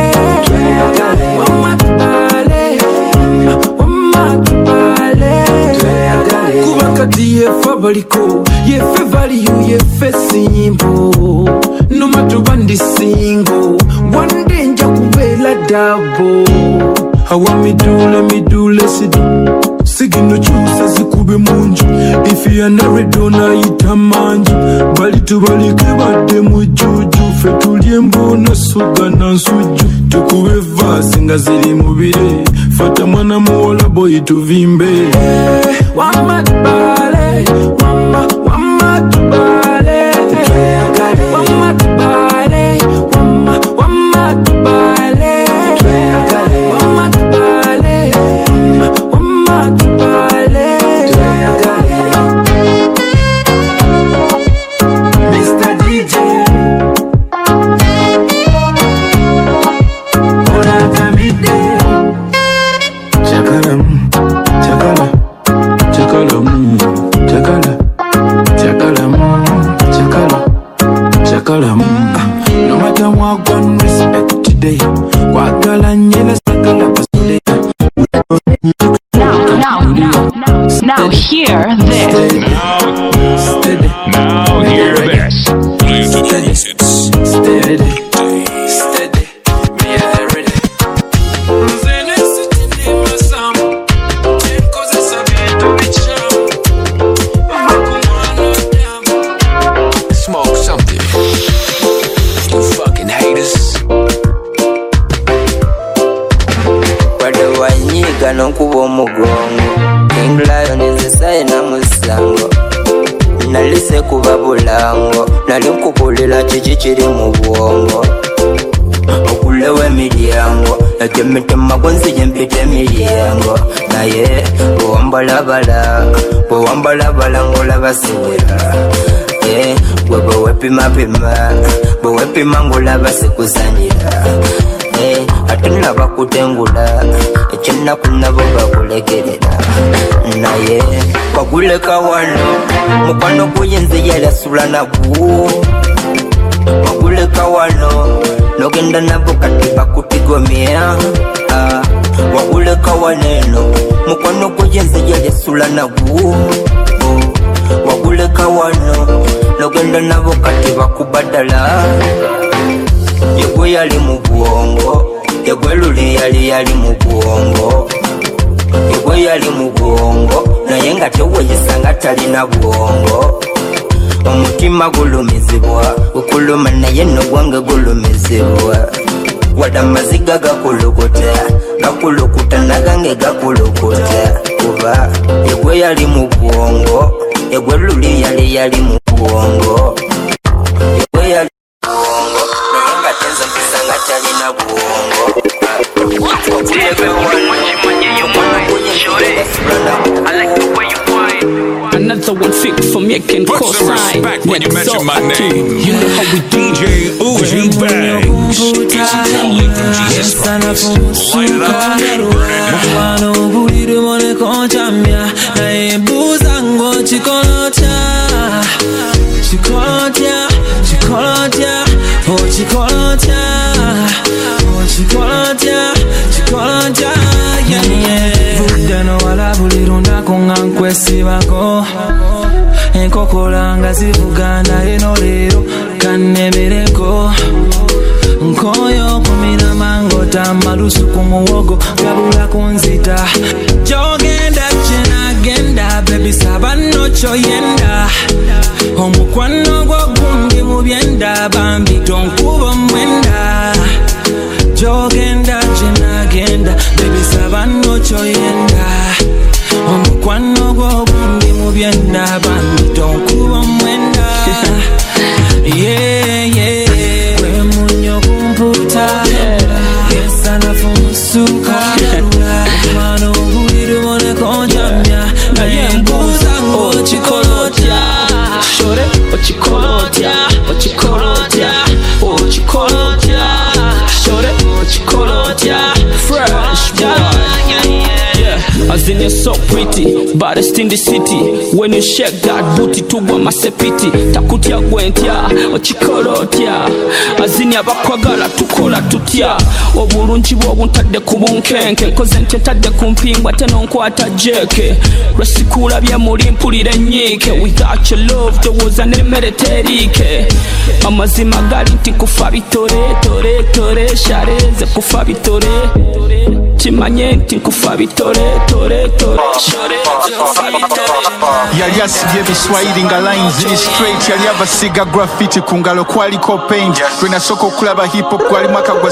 wamatubale wamatubale kuba kati yefa baliko yefe value yefe simple no matter bandi single one day nja kubela double I want me do let's do sigino chusa zikube munju if you are not dona itamanju bali tubalike bade mujuju fe tuliembo na suga na nsuju tukube vasi nga ziri mubire fata mwana muola boy tuvimbe wama tubale wama tubale wama tubale wama tubale wama tubale Mr. DJ Ola kamide Chakala chakala chakala chakala chakala chakala chakala no matter what one respect today wakala nyela sakala pasule. Now hear this. Now hear this. Steady. Smoke something. You fucking haters. Wade wanyiga nonkuba omugongo King Lion nzisaye na musango Nalise kuba bulango Nali nkubulila kiki kiri mu bwongo Okulewe milyango Najemitema gwenzi mpite milyango Naye bwewambalabala ngolaba siwera Gwe bwewepima ngolaba sikusanyira Ate naba kutengula ekinaku nabo bakulekerera naye waguleka wano mukwano guyinza yalasula nagwo waguleka wano nogenda nabo kati bakutigomya waguleka waneno mukwano guyinza yalasula nagwo waguleka wano nogenda nabo kati bakubadala yegwe yali mu bwongo yegwe luli yali mu bwongo yegwe yali mu bwongo naye nga teweyisanga talina bwongo omutima gulumizibwa okuluma naye nogwange gulumizibwa wada amaziga gakulukuta nagange gakulukuta kuba yegwe yali mu bwongo yegwe luli yali mu bwongo yegwe yali Talina buongo Another one fit for making cosign. When you mention my name, you know how we DJ Uzi Banks. Easy calling from Jesus Christ. Light it up, Budano wala bulirunda konga sibako enkokolanga zivugana eno lero kanemereko nkoyo kumina mango tamalusu kumuwogo gabula kunzita jogenda genda baby sabano choyenda omukwano gwo gundi mubyenda bambi tonkuba mwenda jogenda genda baby sabano choyenda omukwano gwo gundi mubyenda bambi tonkuba mwenda yeah we munyo kumputa yesa na fumusuka mano buliru mone konjamya naye mbuza ngo chikolotya shore ochikolotya shore ochikolotya fresh boy. Isn't it so pretty? Baddest in the city. When you shake that booty tugwa masepiti. Takutia gwentya, ochikolotya. Azini abakwagala tukola tutya. Obulungi bw'obuntadde ku bunkenke. Nkoze nti ntadde ku mpingwa teno nkwata jeke. Lwesikula bye muli mpulira enyiike. Without your love towooza n'emmere teriike. Amazima gali nti kufa bitore tore tore shareze kufa bitore. Kimanye nti kufa bitore tore tore shareze kufa bitore. Yali asibye ebiswayiri nga lines ziri straight. Yali abasiga graffiti ku ngalo kwaliko paint. Lwe nasooka okulaba hip hop gwali mwaka gwa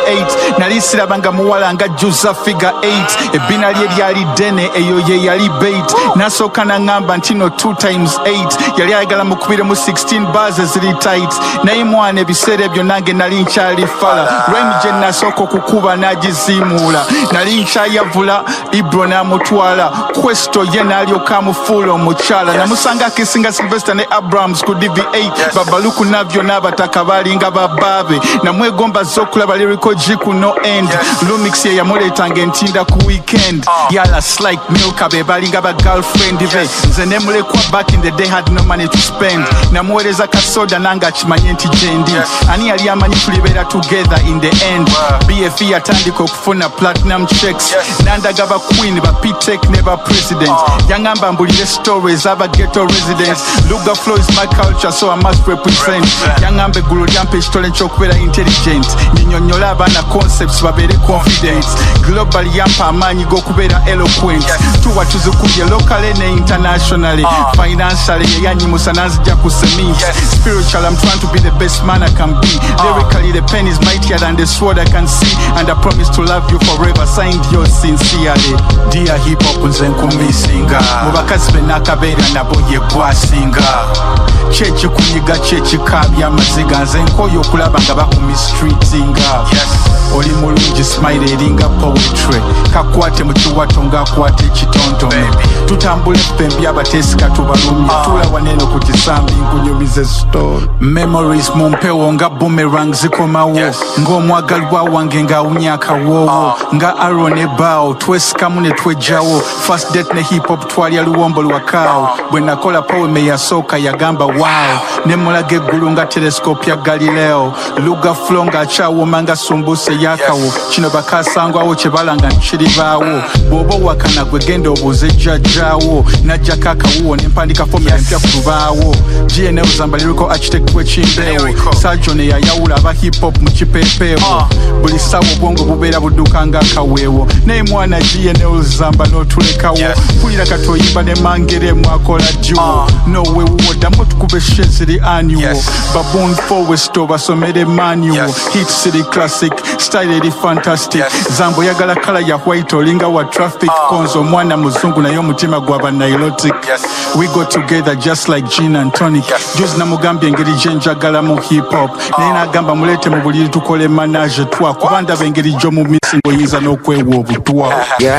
78. Nali siraba nga muwala nga jjuza figure 8. Ebbina lye lyali ddene eyo ye yali bait. Nasooka naŋŋamba nti no 2 times 8. Yali ayagala mukubiremu 16 bars eziri tight. Naye mwana ebiseera ebyo nange nali nkyali fala. Rhyme gye nasooka okukuba n'agiziimuula. Nali nkyayavula Ibro n'amutwala. Questo ye n'alyoka amufuula omukyala. Namusanga akisinga Sylvester ne Abrams ku DV8. Babaluku navyo n'abataka balinga babaabe. Namwegomba z'okulaba lyrical G ku no end. Lumix ye yamuleetanga entinda ku weekend. Yala like Milka be balinga ba girlfriend be. Nze ne mulekwa back in the day had no money to spend. Namuweereza kasoda nanga kimanye nti jendi. Ani yali amanyi tulibeera together in the end. BFE yatandika okufuna platinum checks. Nandaga ba queen ba P-Tech ne ba president. Yangamba mbulire stories aba ghetto residents. Luga flow is my culture so I must represent. Yangambe gulu lyampe ekitole ky'okubeera intelligent. Nyinyonnyola abaana concepts babeere confident. Global yampa amaanyi g'okubeera eloquent. Tuwa tuzikubye locally ne internationally. Financially yeyanyimusa nanzija ku cement. Spiritual I'm trying to be the best man I can be. Lyrically the pen is mightier than the sword I can see. And I promise to love you forever. Signed yours sincerely. Dear hip hop nze nkumisinga. Mu bakazi be n'akabeera nabo ye gwasinga. Chechi kunyiga chechi kabya amaziga. Nze nkoyo okulaba nga bakumistreetinga. Oli mulungi smile eringa poetry. Kakwate mu kiwato ng'akwata ekitontome. Tutambule ppembi abateesika tubalumye. Tulawa neno ku kisambi nkunyumize story. Memories mu mpewo nga boomerang zikomawo. Ng'omwagalwa wange ng'awunya akawoowo. Nga Aaron ne Bao twesikamu ne twejjawo. First date ne hip hop twalya luwombo lwakaawo. Bwe nakola poeme yasooka yagamba wow. Ne mulaga eggulu nga telescope ya Galileo. Luga flow ng'akyawoma nga sumbuse yakawo. Kino bakasangwawo kye balanga nkiribaawo. Bw'oba owakana gwe genda obuuze jjajjaawo. Najjako akawuwo ne mpandika fomula empya ku lubaawo. GNL Zamba lyrical architect w'ekimbeewo. Sajone yayawula aba hip hop mu kipeepeewo. Buli ssaawa obwongo bubeera budduka ng'akaweewo. Naye mwana GNL Zamba n'otulekawo. Mpulira kati oyimba ne mangere mwakola duo. Nowe wuwoddamu tukube sheziri annual. Baboon forwest obasomere manual. Hit city classic. Style eri fantastic. Zambo yagala kala ya white olinga wa traffic. Konzo mwana muzungu naye omutima gwaba nilotic. We go together just like gin and tonic. Juzi namugambye engeri gye njagala mu hip hop. Naye n'agamba mulete mu buliri tukole manage twa. Kuba ndaba engeri gy'omu misi ng'oyinza n'okwewa obutwa.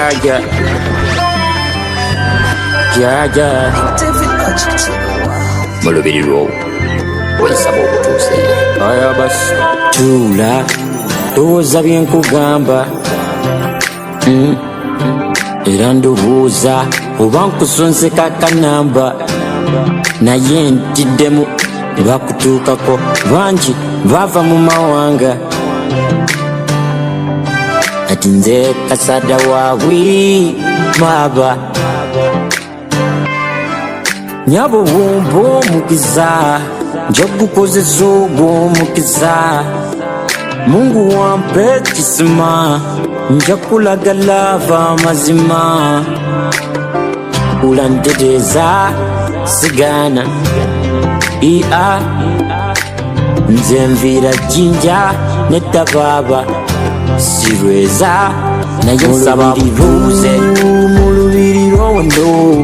Mulubiri lwo wensaba obutuuse aya basi tula ndowooza bye nkugamba era ndowooza oba nkusonseka akanamba naye ntiddemu bakutuukako bangi bava mu mawanga ati nze kasada waabwe maaba nyabo wumbo mukiza njogukozesa ogwo mukiza Mungu wampe kisima njakulaga lava mazima ulandedeza sigana ia nze nvira jinja netababa sirweza naye nsaba butuuze mulubiri lwondo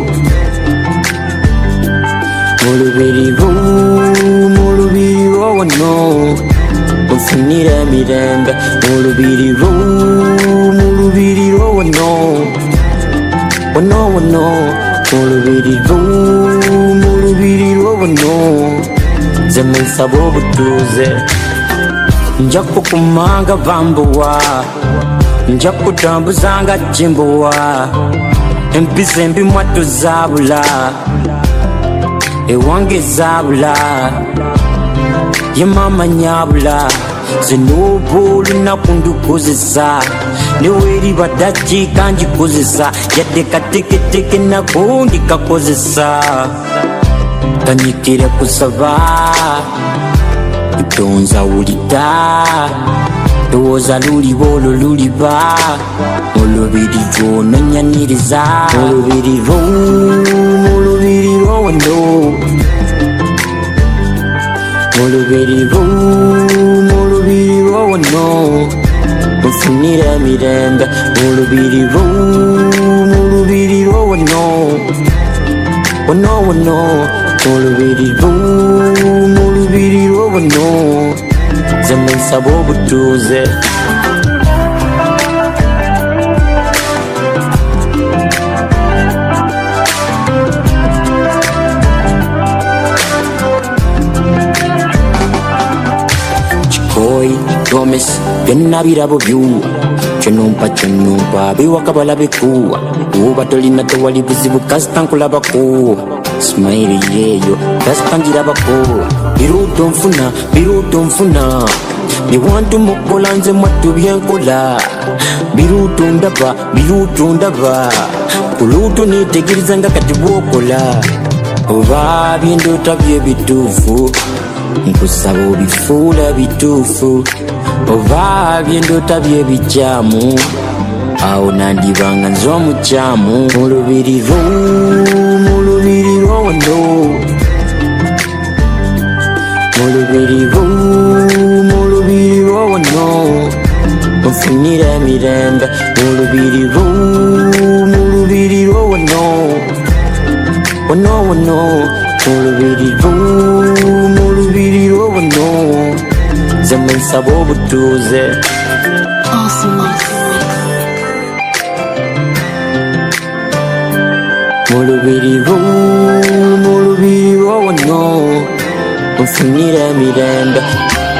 mulubiri lwono unfunire emirembe mulubiri lwono wono mulubiri lwono nze nsaba obutuuze nja kukumanga bambuwa nja kutambuzanga jimbuwa empisa embi mwatto zaabula ewange zaabula ye mama nyabula zinoba olunaku ndukozesa neweeriba dakiika ngikozesa yadde kateketeke nako ndikakozesa kanyikire kusaba kutonza wulida ndowooza luliba olwo luliba olubirivu nonyaniriza olubirivu wano mulubirivu wano mufunire emirembe mulubirivu wano mulubirivu wano ze munsaba obutuuze Promise, byonna birabo byuwa kyonumpa biwaka balabekuwa uba tolina tewali buzibu kasita nkulabako smile yeyo kasita ngirabako biruto nfuna biwantu mukola nze mwattu byenkola biruto ndaba kulutu nitegereza nga kati bwokola oba byendota bye bituufu nkusaba obifuula bituufu oba byendota bye bikyamu awo nandibanga nze omukyamu mulubirivu wano mulubirivu wano nfunire emirembe mulubirivu wano mulubirivu wano ze munsaba obutuuze mulubirivu wano nfunire emirembe